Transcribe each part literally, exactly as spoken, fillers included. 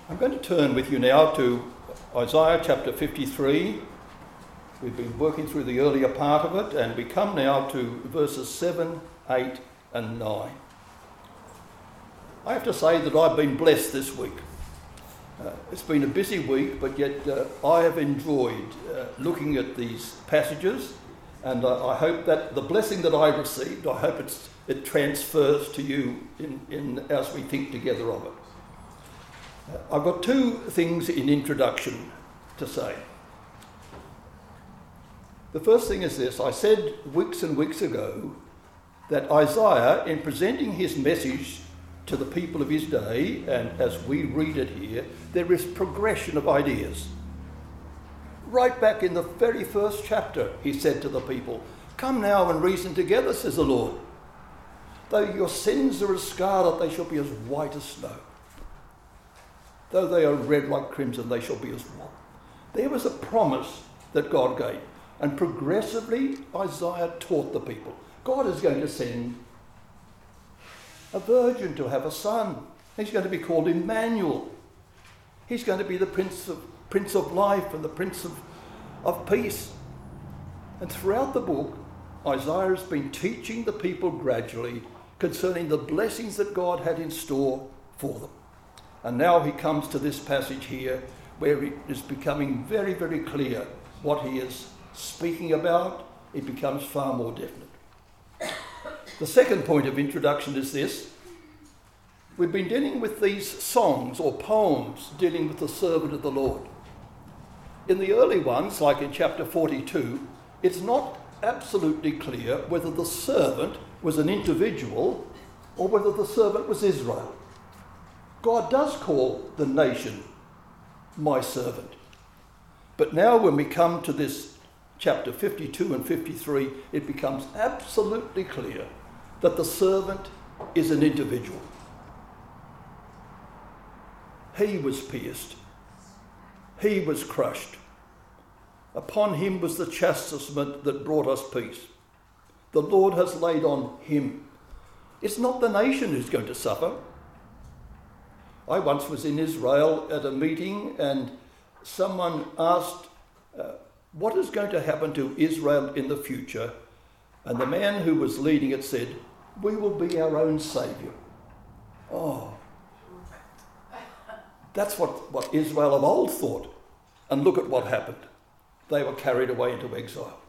I'm going to turn with you now to Isaiah chapter fifty-three. We've been working through the earlier part of it, and we come now to verses seven, eight and nine. I have to say that I've been blessed this week. Uh, it's been a busy week, but yet uh, I have enjoyed uh, looking at these passages, and uh, I hope that the blessing that I received, I hope it's, it transfers to you in, in as we think together of it. Uh, I've got two things in introduction to say. The first thing is this: I said weeks and weeks ago that Isaiah, in presenting his message to the people of his day, and as we read it here, there is progression of ideas. Right back in the very first chapter, he said to the people, "Come now and reason together, says the Lord. Though your sins are as scarlet, they shall be as white as snow. Though they are red like crimson, they shall be as wool." There was a promise that God gave. And progressively, Isaiah taught the people, God is going to send a virgin to have a son. He's going to be called Emmanuel. He's going to be the Prince of, Prince of Life and the Prince of, of Peace. And throughout the book, Isaiah has been teaching the people gradually concerning the blessings that God had in store for them. And now he comes to this passage here where it is becoming very, very clear what he is speaking about. It becomes far more definite. The second point of introduction is this: we've been dealing with these songs or poems dealing with the servant of the Lord. In the early ones, like in chapter forty-two, it's not absolutely clear whether the servant was an individual or whether the servant was Israel. God does call the nation my servant. But now when we come to this chapter fifty-two and fifty-three, it becomes absolutely clear that the servant is an individual. He was pierced. He was crushed. Upon him was the chastisement that brought us peace. The Lord has laid on him. It's not the nation who's going to suffer. I once was in Israel at a meeting, and someone asked, uh, what is going to happen to Israel in the future? And the man who was leading it said, we will be our own saviour. Oh, that's what, what Israel of old thought. And look at what happened. They were carried away into exile.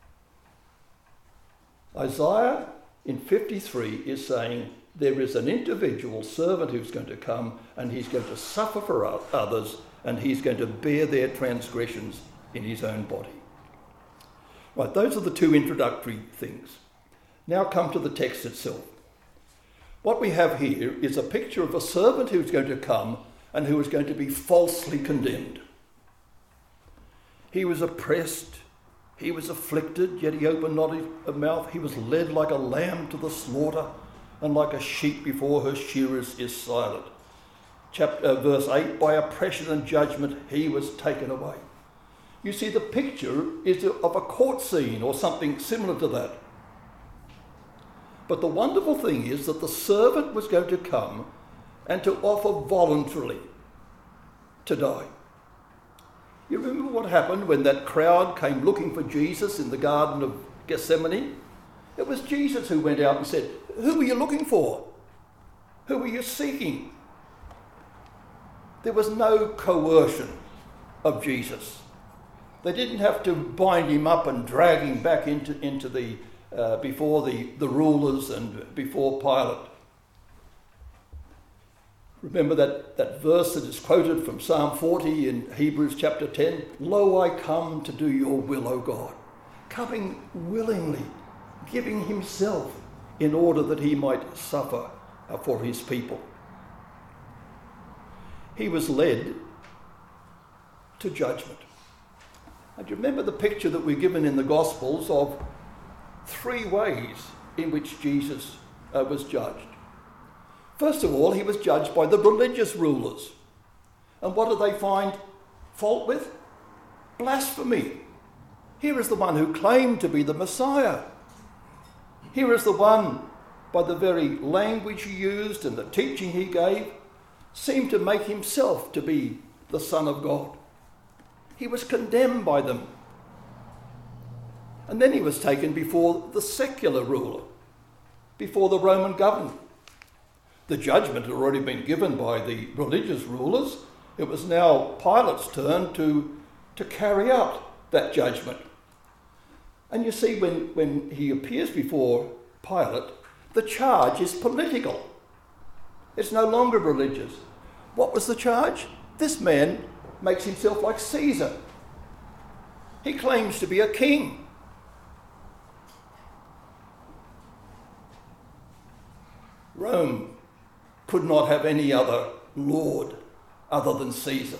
Isaiah in fifty-three is saying there is an individual servant who's going to come, and he's going to suffer for others, and he's going to bear their transgressions in his own body. Right, those are the two introductory things. Now come to the text itself. What we have here is a picture of a servant who's going to come and who is going to be falsely condemned. He was oppressed, he was afflicted, yet he opened not his mouth. He was led like a lamb to the slaughter, and like a sheep before her shearers is silent. Chapter, uh, verse eight, by oppression and judgment he was taken away. You see, the picture is of a court scene or something similar to that. But the wonderful thing is that the servant was going to come and to offer voluntarily to die. You remember what happened when that crowd came looking for Jesus in the Garden of Gethsemane? It was Jesus who went out and said, who are you looking for? Who are you seeking? There was no coercion of Jesus. They didn't have to bind him up and drag him back into, into the, uh, before the, the rulers and before Pilate. Remember that, that verse that is quoted from Psalm forty in Hebrews chapter ten? Lo, I come to do your will, O God. Coming willingly, giving himself in order that he might suffer for his people. He was led to judgment. And you remember the picture that we're given in the Gospels of three ways in which Jesus uh, was judged. First of all, he was judged by the religious rulers. And what did they find fault with? Blasphemy. Here is the one who claimed to be the Messiah. Here is the one, by the very language he used and the teaching he gave, seemed to make himself to be the Son of God. He was condemned by them. And then he was taken before the secular ruler, before the Roman government. The judgment had already been given by the religious rulers. It was now Pilate's turn to, to carry out that judgment. And you see, when, when he appears before Pilate, the charge is political. It's no longer religious. What was the charge? This man makes himself like Caesar. He claims to be a king. Rome could not have any other lord other than Caesar.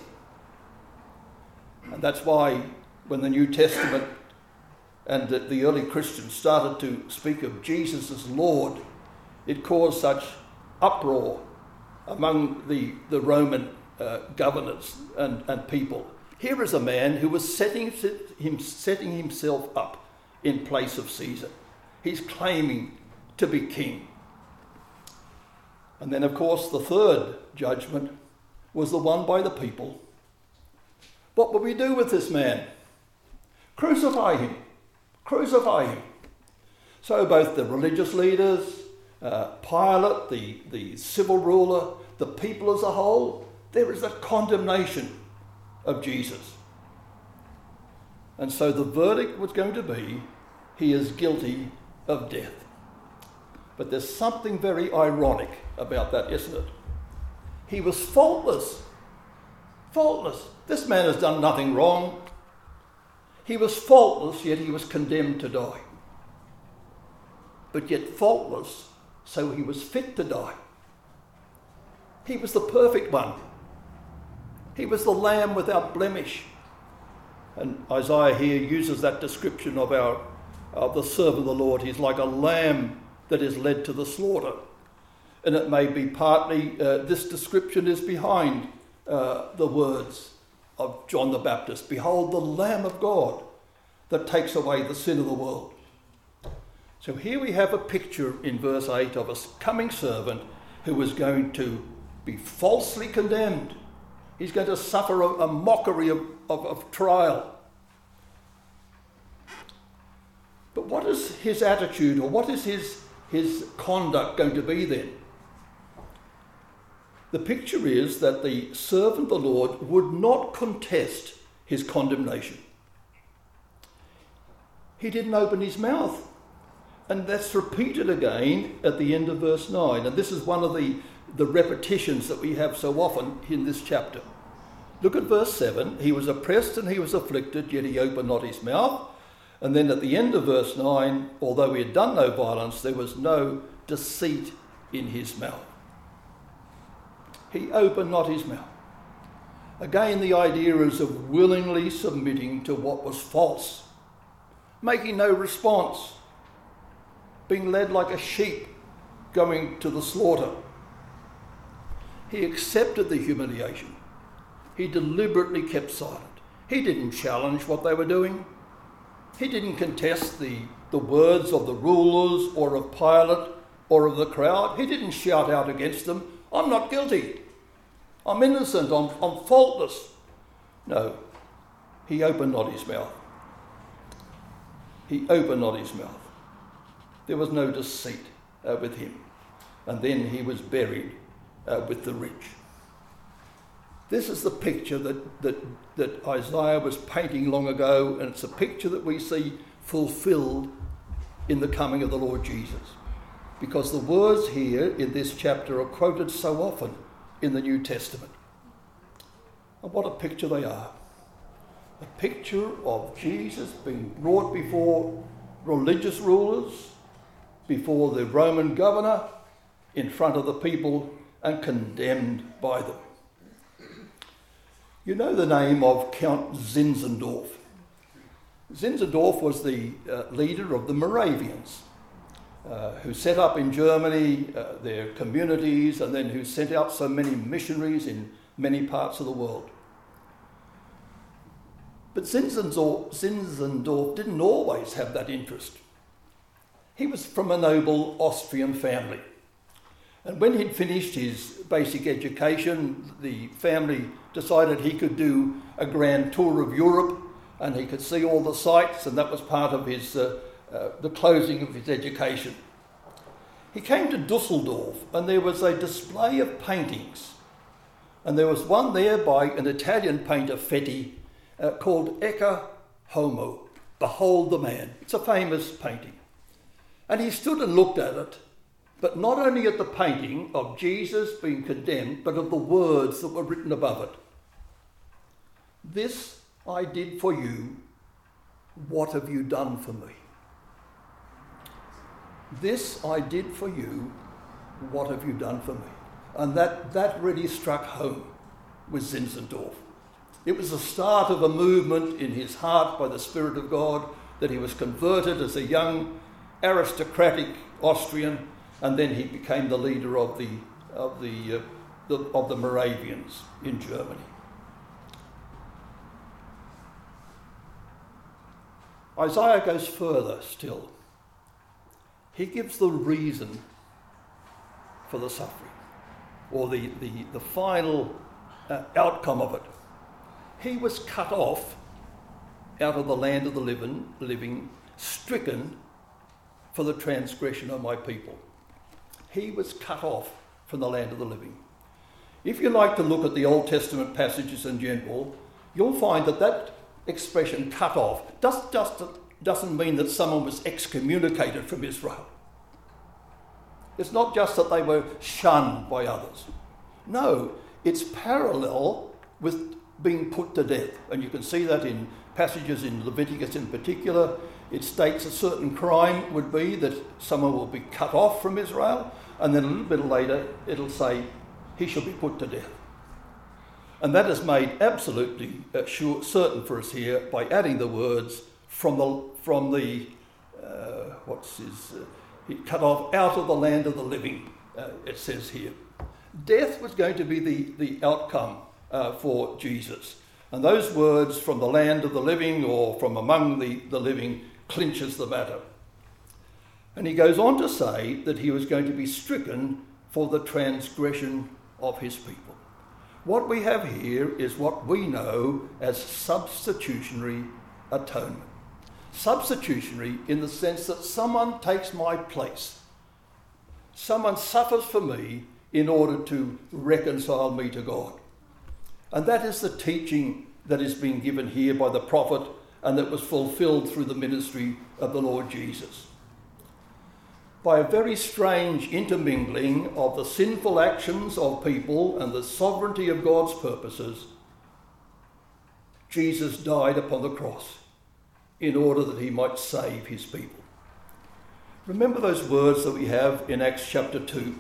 And that's why when the New Testament and the, the early Christians started to speak of Jesus as Lord, it caused such uproar among the, the Roman uh, governors and, and people. Here is a man who was setting, him, setting himself up in place of Caesar. He's claiming to be king. And then, of course, the third judgment was the one by the people. What will we do with this man? Crucify him. Crucify him. So both the religious leaders, uh, Pilate, the, the civil ruler, the people as a whole, there is a condemnation of Jesus. And so the verdict was going to be, he is guilty of death. But there's something very ironic about that, isn't it? He was faultless. Faultless. This man has done nothing wrong. He was faultless, yet he was condemned to die. But yet faultless, so he was fit to die. He was the perfect one. He was the lamb without blemish. And Isaiah here uses that description of our of the servant of the Lord. He's like a lamb that is led to the slaughter. And it may be partly, uh, this description is behind uh, the words of John the Baptist. Behold the Lamb of God that takes away the sin of the world. So here we have a picture in verse eight of a coming servant who is going to be falsely condemned. He's going to suffer a, a mockery of, of, of trial. But what is his attitude, or what is his, his conduct going to be then? The picture is that the servant of the Lord would not contest his condemnation. He didn't open his mouth. And that's repeated again at the end of verse nine. And this is one of the, the repetitions that we have so often in this chapter. Look at verse seven. He was oppressed and he was afflicted, yet he opened not his mouth. And then at the end of verse nine, although he had done no violence, there was no deceit in his mouth. He opened not his mouth. Again, the idea is of willingly submitting to what was false, making no response, being led like a sheep going to the slaughter. He accepted the humiliation. He deliberately kept silent. He didn't challenge what they were doing. He didn't contest the, the words of the rulers or of Pilate or of the crowd. He didn't shout out against them, I'm not guilty. I'm innocent. I'm, I'm faultless. No, he opened not his mouth. He opened not his mouth. There was no deceit uh, with him. And then he was buried uh, with the rich. This is the picture that, that, that Isaiah was painting long ago, and it's a picture that we see fulfilled in the coming of the Lord Jesus. Because the words here in this chapter are quoted so often in the New Testament. And what a picture they are. A picture of Jesus being brought before religious rulers, before the Roman governor, in front of the people, and condemned by them. You know the name of Count Zinzendorf. Zinzendorf was the uh, leader of the Moravians, uh, who set up in Germany uh, their communities, and then who sent out so many missionaries in many parts of the world. But Zinzendorf, Zinzendorf didn't always have that interest. He was from a noble Austrian family. And when he'd finished his basic education, the family decided he could do a grand tour of Europe and he could see all the sights, and that was part of his uh, uh, the closing of his education. He came to Dusseldorf and there was a display of paintings, and there was one there by an Italian painter, Fetti, uh, called Ecce Homo, Behold the Man. It's a famous painting. And he stood and looked at it, but not only at the painting of Jesus being condemned, but of the words that were written above it. This I did for you, what have you done for me? This I did for you, what have you done for me? And that, that really struck home with Zinzendorf. It was the start of a movement in his heart by the Spirit of God, that he was converted as a young aristocratic Austrian, and then he became the leader of the of the, uh, the of the Moravians in Germany. Isaiah goes further still. He gives the reason for the suffering, or the, the, the final uh, outcome of it. He was cut off out of the land of the living, living, stricken for the transgression of my people. He was cut off from the land of the living. If you like to look at the Old Testament passages in general, you'll find that that expression, cut off, just, just doesn't mean that someone was excommunicated from Israel. It's not just that they were shunned by others. No, it's parallel with being put to death. And you can see that in passages in Leviticus in particular. It states a certain crime would be that someone will be cut off from Israel, and then a little bit later it'll say he shall be put to death. And that is made absolutely uh, sure, certain for us here by adding the words from the from the uh, what's his uh, he cut off out of the land of the living. Uh, it says here, death was going to be the the outcome uh, for Jesus, and those words from the land of the living or from among the the living clinches the matter. And he goes on to say that he was going to be stricken for the transgression of his people. What we have here is what we know as substitutionary atonement. Substitutionary in the sense that someone takes my place. Someone suffers for me in order to reconcile me to God. And that is the teaching that is being given here by the prophet, and that was fulfilled through the ministry of the Lord Jesus. By a very strange intermingling of the sinful actions of people and the sovereignty of God's purposes, Jesus died upon the cross in order that he might save his people. Remember those words that we have in Acts chapter two.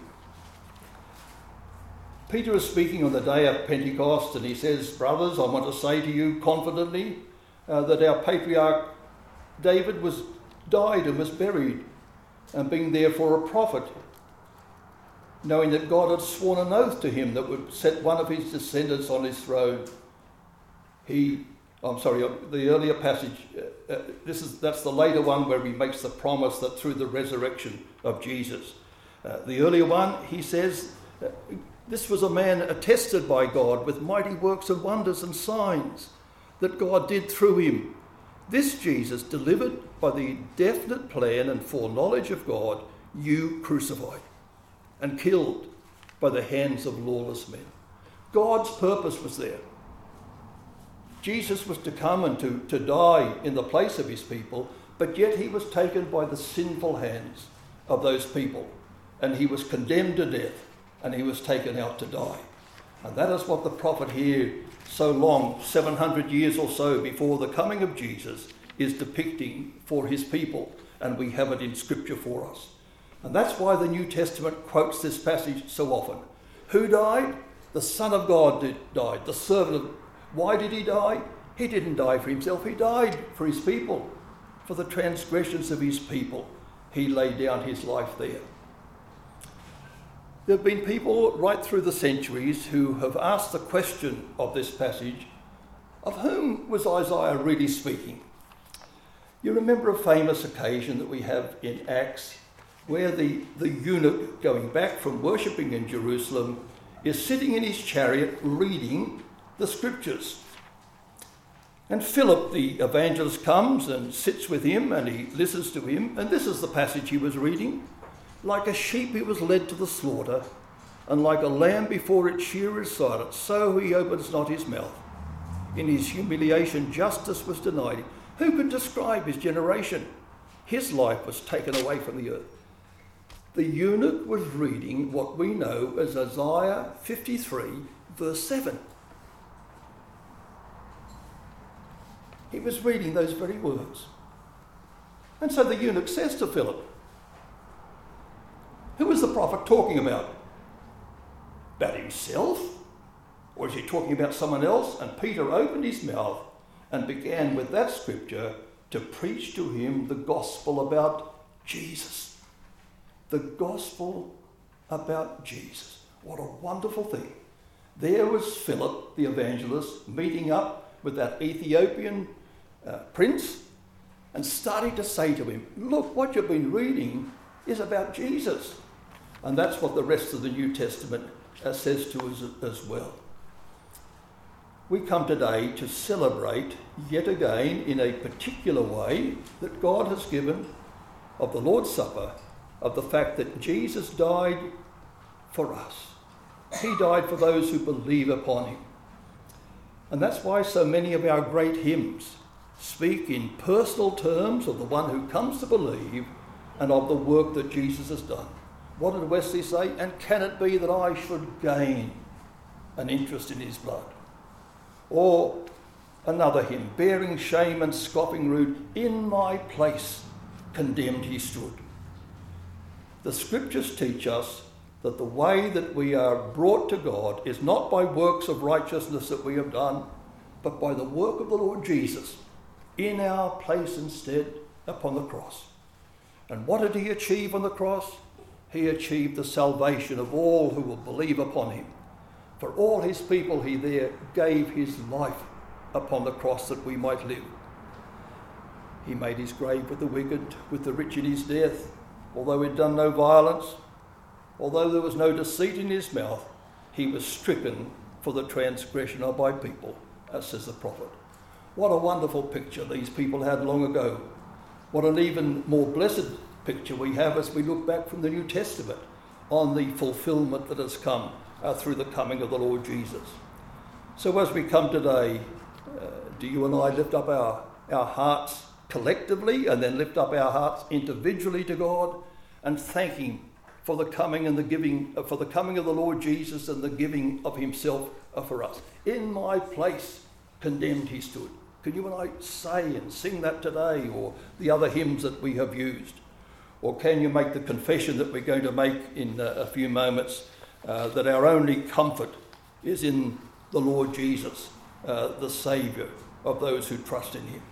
Peter is speaking on the day of Pentecost, and he says, brothers, I want to say to you confidently uh, that our patriarch David was died and was buried, and being therefore a prophet, knowing that God had sworn an oath to him that would set one of his descendants on his throne. He, I'm sorry, the earlier passage, uh, uh, this is that's the later one where he makes the promise that through the resurrection of Jesus. Uh, the earlier one, he says, uh, this was a man attested by God with mighty works and wonders and signs that God did through him. This Jesus, delivered by the definite plan and foreknowledge of God, you crucified and killed by the hands of lawless men. God's purpose was there. Jesus was to come and to, to die in the place of his people, but yet he was taken by the sinful hands of those people, and he was condemned to death, and he was taken out to die. And that is what the prophet here, so long, seven hundred years or so before the coming of Jesus, is depicting for his people, and we have it in scripture for us. And that's why the New Testament quotes this passage so often. Who died? The Son of God did, died, the servant of... Why did he die? He didn't die for himself, he died for his people. For the transgressions of his people, he laid down his life there. There have been people right through the centuries who have asked the question of this passage, of whom was Isaiah really speaking? You remember a famous occasion that we have in Acts where the, the eunuch going back from worshipping in Jerusalem is sitting in his chariot reading the scriptures. And Philip the evangelist comes and sits with him and he listens to him. And this is the passage he was reading. Like a sheep he was led to the slaughter, and like a lamb before its shearer is silent, so he opens not his mouth. In his humiliation justice was denied him. Who can describe his generation? His life was taken away from the earth. The eunuch was reading what we know as Isaiah fifty-three, verse seven. He was reading those very words. And so the eunuch says to Philip, who is the prophet talking about? About himself? Or is he talking about someone else? And Peter opened his mouth and began with that scripture to preach to him the gospel about Jesus. The gospel about Jesus. What a wonderful thing. There was Philip, the evangelist, meeting up with that Ethiopian uh, prince and starting to say to him, look, what you've been reading is about Jesus. And that's what the rest of the New Testament uh, says to us as well. We come today to celebrate yet again in a particular way that God has given of the Lord's Supper, of the fact that Jesus died for us. He died for those who believe upon him. And that's why so many of our great hymns speak in personal terms of the one who comes to believe and of the work that Jesus has done. What did Wesley say? And can it be that I should gain an interest in his blood? Or another hymn, bearing shame and scoffing rude, in my place condemned he stood. The scriptures teach us that the way that we are brought to God is not by works of righteousness that we have done, but by the work of the Lord Jesus in our place instead upon the cross. And what did he achieve on the cross? He achieved the salvation of all who will believe upon him. For all his people he there gave his life upon the cross that we might live. He made his grave with the wicked, with the rich in his death, although he'd done no violence, although there was no deceit in his mouth, he was stricken for the transgression of my people, as says the prophet. What a wonderful picture these people had long ago. What an even more blessed picture we have as we look back from the New Testament on the fulfillment that has come uh, through the coming of the Lord Jesus. So as we come today, uh, do you and I lift up our, our hearts collectively and then lift up our hearts individually to God and thank him for the coming and the giving, uh, for the coming of the Lord Jesus and the giving of himself uh, for us. In my place condemned he stood. Can you and I say and sing that today, or the other hymns that we have used? Or can you make the confession that we're going to make in uh, a few moments, uh, that our only comfort is in the Lord Jesus, uh, the Saviour of those who trust in him?